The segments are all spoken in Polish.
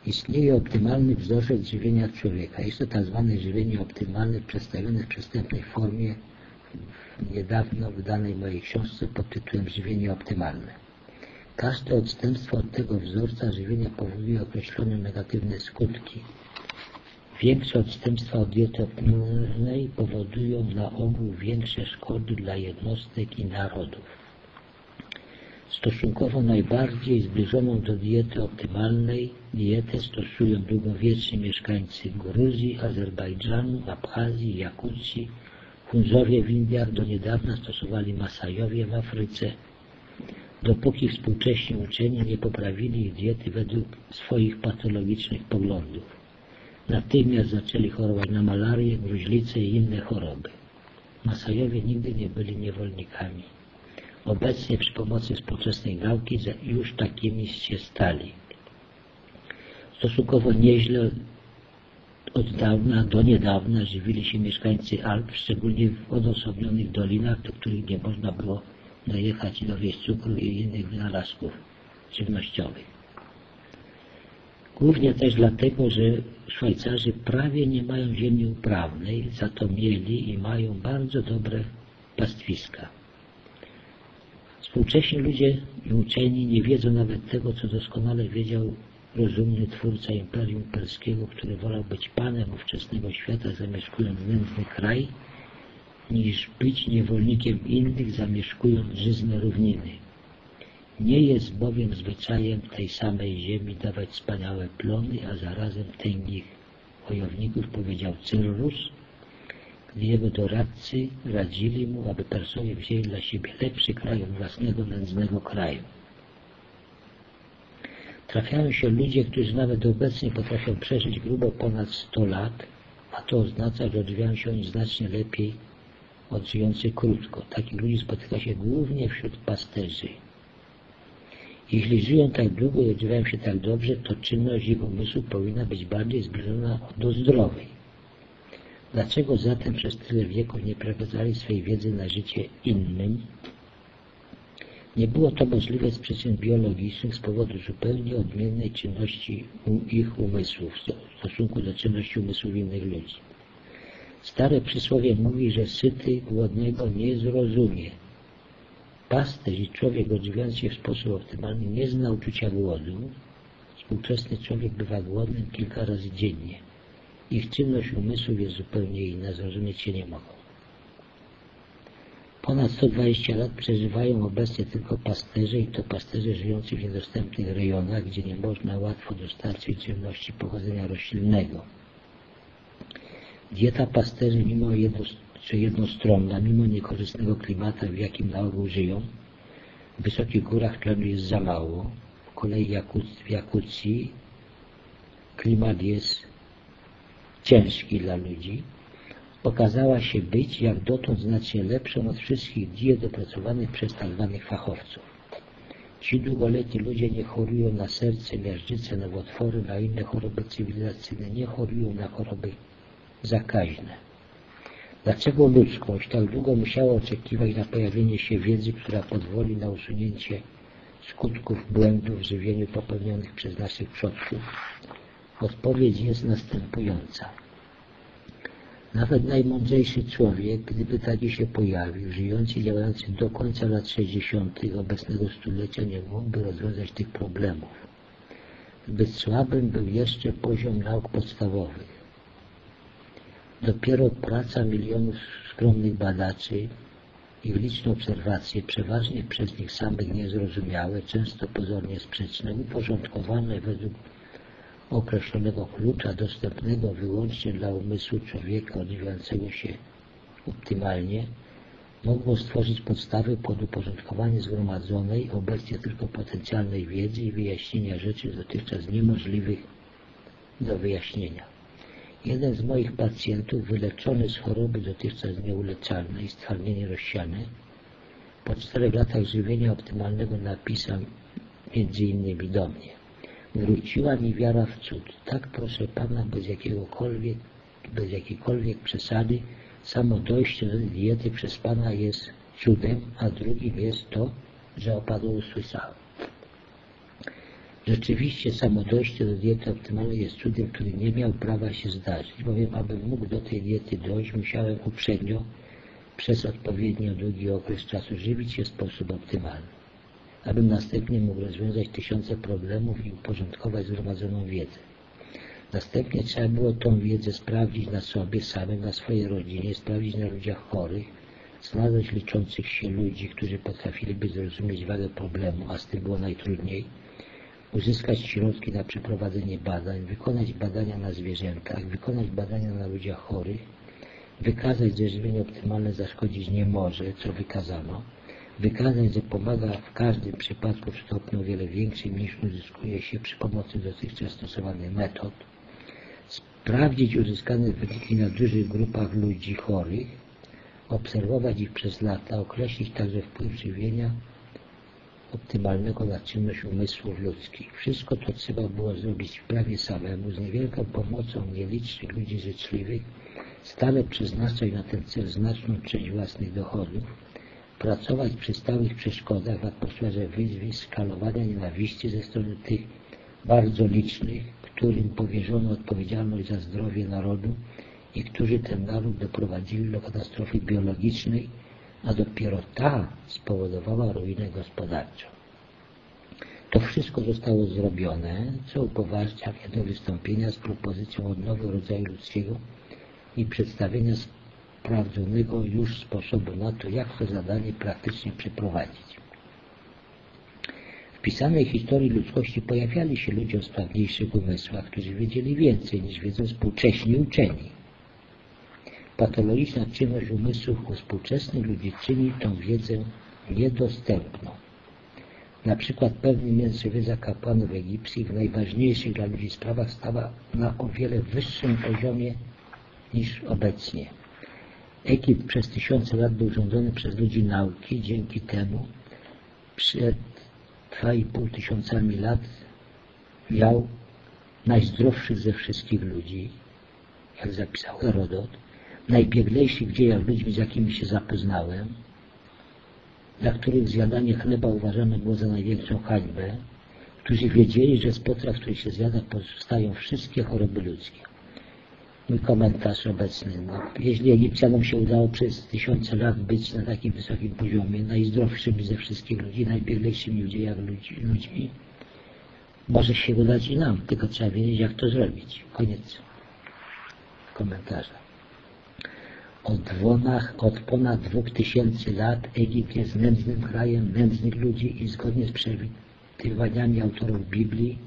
Istnieje optymalny wzorzec żywienia człowieka. Jest to tzw. żywienie optymalne przedstawione w przystępnej formie w niedawno wydanej mojej książce pod tytułem Żywienie optymalne. Każde odstępstwo od tego wzorca żywienia powoduje określone negatywne skutki. Większe odstępstwa od diety optymalnej powodują na ogół większe szkody dla jednostek i narodów. Stosunkowo najbardziej zbliżoną do diety optymalnej dietę stosują długowieczni mieszkańcy Gruzji, Azerbejdżanu, Abchazji, Jakucji, Hunzowie w Indiach, do niedawna stosowali Masajowie w Afryce, dopóki współcześni uczeni nie poprawili ich diety według swoich patologicznych poglądów. Natychmiast zaczęli chorować na malarię, gruźlicę i inne choroby. Masajowie nigdy nie byli niewolnikami. Obecnie przy pomocy współczesnej nauki już takimi się stali. Stosunkowo nieźle od dawna do niedawna żywili się mieszkańcy Alp, szczególnie w odosobnionych dolinach, do których nie można było dojechać i dowieźć cukru i innych wynalazków żywnościowych. Głównie też dlatego, że Szwajcarzy prawie nie mają ziemi uprawnej, za to mieli i mają bardzo dobre pastwiska. Współcześni ludzie i uczeni nie wiedzą nawet tego, co doskonale wiedział rozumny twórca Imperium Perskiego, który wolał być panem ówczesnego świata, zamieszkując nędzny kraj, niż być niewolnikiem innych, zamieszkując żyzne równiny. Nie jest bowiem zwyczajem tej samej ziemi dawać wspaniałe plony, a zarazem tęgich wojowników, powiedział Cyrrus, gdy jego doradcy radzili mu, aby Persowie wzięli dla siebie lepszy kraj od własnego nędznego kraju. Trafiają się ludzie, którzy nawet obecnie potrafią przeżyć grubo ponad 100 lat, a to oznacza, że odżywiają się oni znacznie lepiej od żyjących krótko. Takich ludzi spotyka się głównie wśród pasterzy. Jeśli żyją tak długo i odżywiają się tak dobrze, to czynność ich umysłu powinna być bardziej zbliżona do zdrowej. Dlaczego zatem przez tyle wieków nie przekazali swej wiedzy na życie innym? Nie było to możliwe z przyczyn biologicznych, z powodu zupełnie odmiennej czynności ich umysłów w stosunku do czynności umysłów innych ludzi. Stare przysłowie mówi, że syty głodnego nie zrozumie. Pasterz i człowiek odżywiający się w sposób optymalny nie zna uczucia głodu. Współczesny człowiek bywa głodnym kilka razy dziennie. Ich czynność umysłów jest zupełnie inna, zrozumieć się nie mogą. Ponad 120 lat przeżywają obecnie tylko pasterze i to pasterze żyjący w niedostępnych rejonach, gdzie nie można łatwo dostarczyć żywności pochodzenia roślinnego. Dieta pasterzy, jednostronna, mimo niekorzystnego klimatu, w jakim na ogół żyją, w wysokich górach tlenu jest za mało, z kolei w Jakucji klimat jest ciężki dla ludzi, okazała się być jak dotąd znacznie lepszą od wszystkich diet opracowanych przez tzw. fachowców. Ci długoletni ludzie nie chorują na serce, miażdżycę, nowotwory, na inne choroby cywilizacyjne, nie chorują na choroby zakaźne. Dlaczego ludzkość tak długo musiała oczekiwać na pojawienie się wiedzy, która pozwoli na usunięcie skutków błędów w żywieniu popełnionych przez naszych przodków? Odpowiedź jest następująca. Nawet najmądrzejszy człowiek, gdyby taki się pojawił, żyjący i działający do końca lat 60. obecnego stulecia, nie mógłby rozwiązać tych problemów. Zbyt słabym był jeszcze poziom nauk podstawowych. Dopiero praca milionów skromnych badaczy i liczne obserwacje, przeważnie przez nich samych niezrozumiałe, często pozornie sprzeczne, uporządkowane według określonego klucza dostępnego wyłącznie dla umysłu człowieka odżywiającego się optymalnie, mogło stworzyć podstawy pod uporządkowanie zgromadzonej, obecnie tylko potencjalnej wiedzy i wyjaśnienia rzeczy dotychczas niemożliwych do wyjaśnienia. Jeden z moich pacjentów, wyleczony z choroby dotychczas nieuleczalnej, stwardnienie rozsiane, po 4 latach żywienia optymalnego napisał między innymi do mnie: wróciła mi wiara w cud. Tak, proszę Pana, bez jakiejkolwiek przesady, samo dojście do diety przez Pana jest cudem, a drugim jest to, że o Panu usłyszałem. Rzeczywiście samo dojście do diety optymalnej jest cudem, który nie miał prawa się zdarzyć, bowiem abym mógł do tej diety dojść, musiałem uprzednio przez odpowiednio długi okres czasu żywić się w sposób optymalny, abym następnie mógł rozwiązać tysiące problemów i uporządkować zgromadzoną wiedzę. Następnie trzeba było tą wiedzę sprawdzić na sobie samym, na swojej rodzinie, sprawdzić na ludziach chorych, znaleźć liczących się ludzi, którzy potrafiliby zrozumieć wagę problemu, a z tym było najtrudniej, uzyskać środki na przeprowadzenie badań, wykonać badania na zwierzętach, wykonać badania na ludziach chorych, wykazać, że żywienie optymalne zaszkodzić nie może, co wykazano, wykazać, że pomaga w każdym przypadku w stopniu o wiele większym niż uzyskuje się przy pomocy dotychczas stosowanych metod, sprawdzić uzyskane wyniki na dużych grupach ludzi chorych, obserwować ich przez lata, określić także wpływ żywienia optymalnego na czynność umysłów ludzkich. Wszystko to trzeba było zrobić prawie samemu, z niewielką pomocą nielicznych ludzi życzliwych, stale przeznaczać na ten cel znaczną część własnych dochodów, pracować przy stałych przeszkodach w atmosferze wyzwisk, skalowania nienawiści ze strony tych bardzo licznych, którym powierzono odpowiedzialność za zdrowie narodu i którzy ten naród doprowadzili do katastrofy biologicznej, a dopiero ta spowodowała ruinę gospodarczą. To wszystko zostało zrobione, co upoważnia mnie do wystąpienia z propozycją odnowy rodzaju ludzkiego i przedstawienia sprawdzonego już sposobu na to, jak to zadanie praktycznie przeprowadzić. W pisanej historii ludzkości pojawiali się ludzie o sprawniejszych umysłach, którzy wiedzieli więcej niż wiedzą współcześni uczeni. Patologiczna czynność umysłów u współczesnych ludzi czyni tą wiedzę niedostępną. Na przykład pewnym między wiedza kapłanów egipskich w najważniejszych dla ludzi sprawach stała na o wiele wyższym poziomie niż obecnie. Egipt przez tysiące lat był rządzony przez ludzi nauki, dzięki temu przed 2,5 tysiącami lat miał najzdrowszych ze wszystkich ludzi, jak zapisał Herodot, najbieglejszych w dziejach ludźmi, z jakimi się zapoznałem, dla których zjadanie chleba uważane było za największą hańbę, którzy wiedzieli, że z potraw, których się zjada, powstają wszystkie choroby ludzkie. Mój komentarz obecny. Jeśli Egipcjanom się udało przez tysiące lat być na takim wysokim poziomie, najzdrowszymi ze wszystkich ludzi, najbieglejszymi w dziejach ludźmi, może się udać i nam, tylko trzeba wiedzieć, jak to zrobić. Koniec komentarza. Od ponad 2000 lat Egipt jest nędznym krajem nędznych ludzi i zgodnie z przewidywaniami autorów Biblii,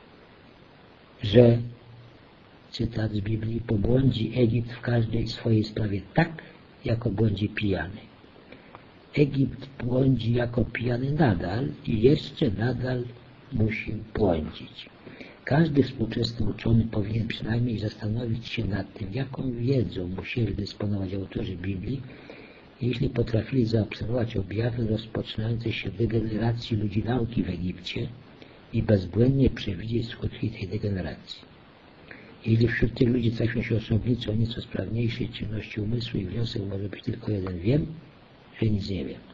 że, cytat z Biblii, pobłądzi Egipt w każdej swojej sprawie tak, jako błądzi pijany. Egipt błądzi jako pijany nadal i jeszcze nadal musi błądzić. Każdy współczesny uczony powinien przynajmniej zastanowić się nad tym, jaką wiedzą musieli dysponować autorzy Biblii, jeśli potrafili zaobserwować objawy rozpoczynającej się degeneracji ludzi nauki w Egipcie i bezbłędnie przewidzieć skutki tej degeneracji. Jeśli wśród tych ludzi trafią się osobnicy o nieco sprawniejszej czynności umysłu i wniosek może być tylko jeden: wiem, że nic nie wiem.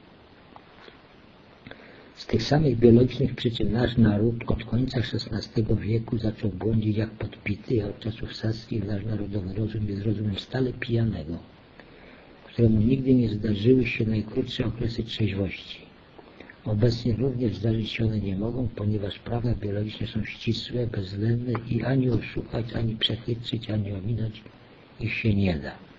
Z tych samych biologicznych przyczyn nasz naród od końca XVI wieku zaczął błądzić jak podpity, a od czasów saskich nasz narodowy rozum jest rozumem stale pijanego, któremu nigdy nie zdarzyły się najkrótsze okresy trzeźwości. Obecnie również zdarzyć się one nie mogą, ponieważ prawa biologiczne są ścisłe, bezwzględne i ani oszukać, ani przechytrzyć, ani ominąć ich się nie da.